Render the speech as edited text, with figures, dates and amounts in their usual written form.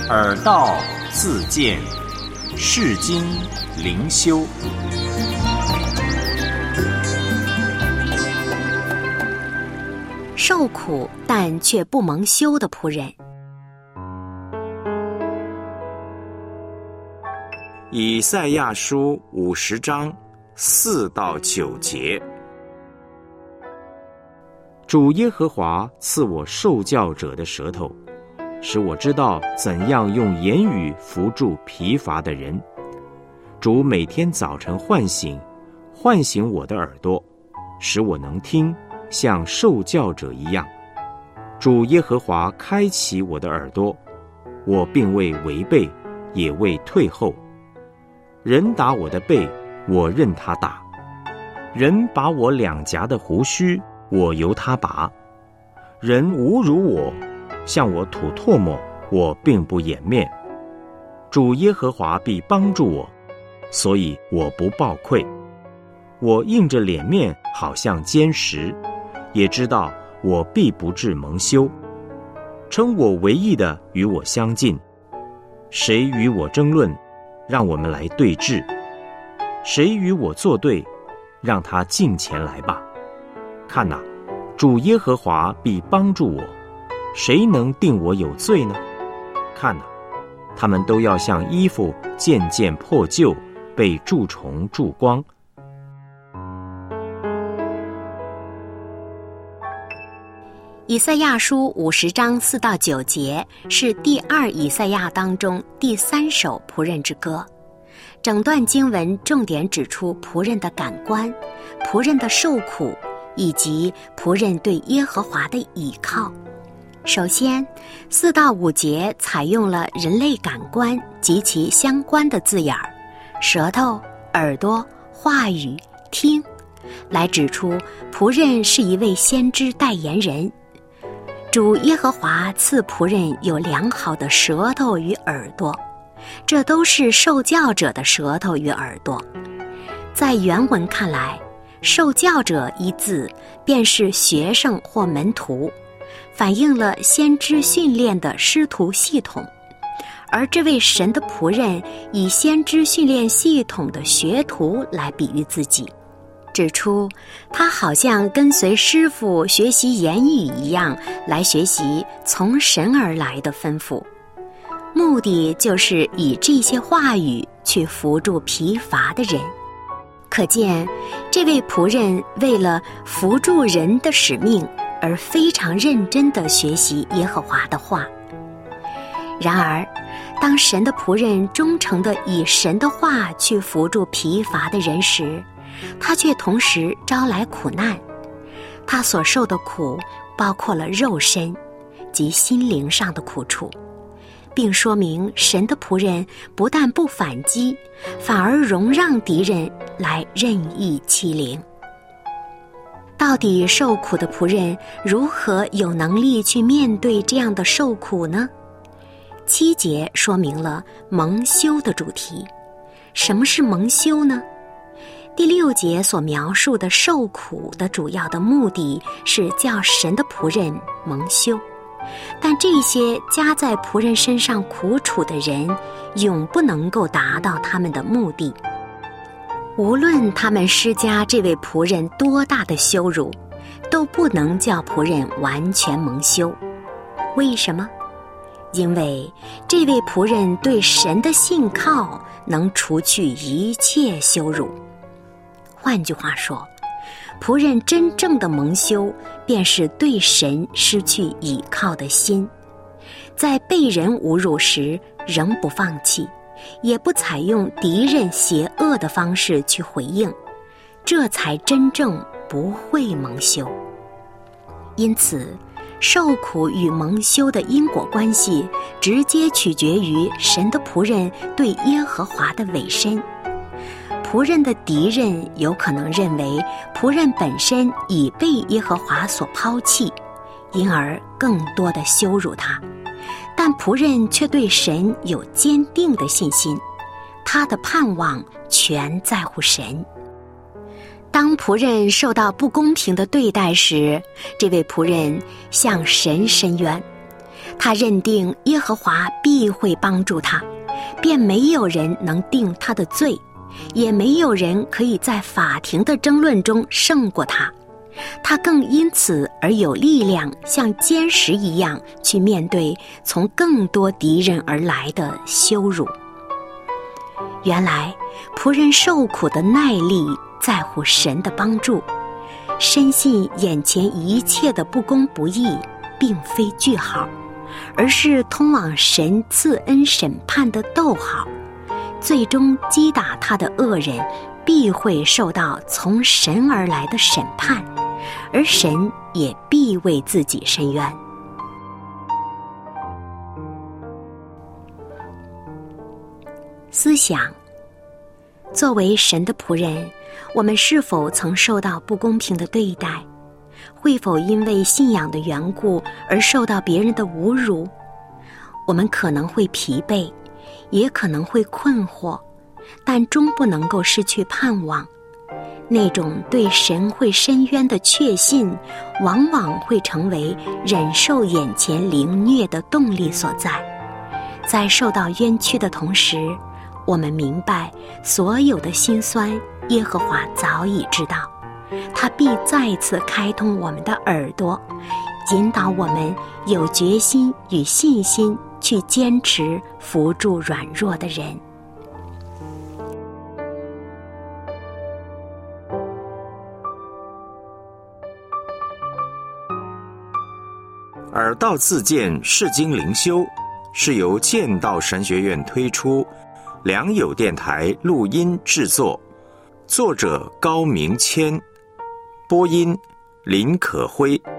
耳道自见，世经灵修。 受苦但却不蒙羞的仆人。 以赛亚书50章4到9节。主耶和华赐我受教者的舌头，使我知道怎样用言语扶助疲乏的人。主每天早晨唤醒我的耳朵，使我能听，像受教者一样。主耶和华开启我的耳朵，我并未违背，也未退后。人打我的背，我任他打；人拔我两颊的胡须，我由他拔；人侮辱我，向我吐唾沫，我并不掩面。主耶和华必帮助我，所以我不抱愧。我硬着脸面，好像坚石，也知道我必不致蒙羞。称我为义的与我相近，谁与我争论？让我们来对峙。谁与我作对？让他近前来吧。看哪，主耶和华必帮助我，谁能定我有罪呢？看哪，他们都要像衣服渐渐破旧，被蛀虫蛀光。 以赛亚书50章4到9节是第2以赛亚当中第3首仆人之歌。整段经文重点指出仆人的感官、仆人的受苦，以及仆人对耶和华的倚靠。首先，4到5节采用了人类感官及其相关的字眼儿，舌头、耳朵、话语、听，来指出仆人是一位先知代言人。主耶和华赐仆人有良好的舌头与耳朵，这都是受教者的舌头与耳朵。在原文看来，受教者一字便是学生或门徒，反映了先知训练的师徒系统。而这位神的仆人以先知训练系统的学徒来比喻自己，指出他好像跟随师傅学习言语一样，来学习从神而来的吩咐，目的就是以这些话语去扶助疲乏的人。可见这位仆人为了扶助人的使命而非常认真地学习耶和华的话。然而当神的仆人忠诚地以神的话去扶助疲乏的人时，他却同时招来苦难。他所受的苦包括了肉身及心灵上的苦楚，并说明神的仆人不但不反击，反而容让敌人来任意欺凌。到底受苦的仆人如何有能力去面对这样的受苦呢？7节说明了蒙羞的主题。什么是蒙羞呢？第6节所描述的受苦的主要的目的是叫神的仆人蒙羞，但这些加在仆人身上苦楚的人永不能够达到他们的目的。无论他们施加这位仆人多大的羞辱，都不能叫仆人完全蒙羞。为什么？因为这位仆人对神的信靠能除去一切羞辱。换句话说，仆人真正的蒙羞，便是对神失去倚靠的心，在被人侮辱时仍不放弃，也不采用敌人邪恶的方式去回应，这才真正不会蒙羞。因此，受苦与蒙羞的因果关系直接取决于神的仆人对耶和华的委身。仆人的敌人有可能认为仆人本身已被耶和华所抛弃，因而更多的羞辱他，但仆人却对神有坚定的信心，他的盼望全在乎神。当仆人受到不公平的对待时，这位仆人向神申冤， 他认定耶和华必会帮助他，便没有人能定他的罪，也没有人可以在法庭的争论中胜过他。他更因此而有力量，像坚石一样去面对从更多敌人而来的羞辱。原来仆人受苦的耐力在乎神的帮助，深信眼前一切的不公不义并非句号，而是通往神赐恩审判的逗号。最终击打他的恶人必会受到从神而来的审判，而神也必为自己伸冤。思想：作为神的仆人，我们是否曾受到不公平的对待？会否因为信仰的缘故而受到别人的侮辱？我们可能会疲惫，也可能会困惑，但终不能够失去盼望。那种对神会伸冤的确信，往往会成为忍受眼前凌虐的动力所在。在受到冤屈的同时，我们明白所有的辛酸，耶和华早已知道，他必再次开通我们的耳朵，引导我们有决心与信心去坚持扶助软弱的人。 耳道自荐释经灵修是由剑道神学院推出，良友电台录音制作，作者高明谦，播音林可辉。